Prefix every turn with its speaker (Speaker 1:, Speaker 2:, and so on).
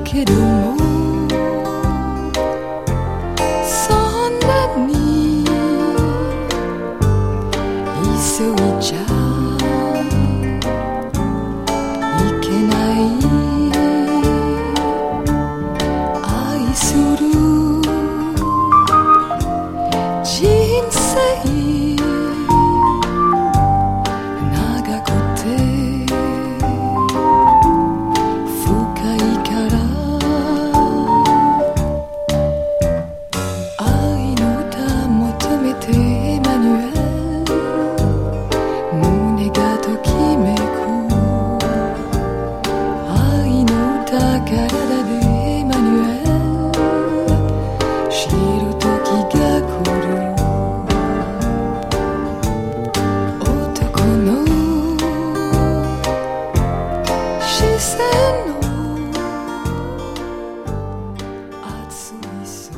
Speaker 1: けどもそんなに急いじゃいけない愛する人生長くて深いから愛の歌求めてエマニュエル胸がときめく愛の歌体でエマニュエル知る時が来る男の視線の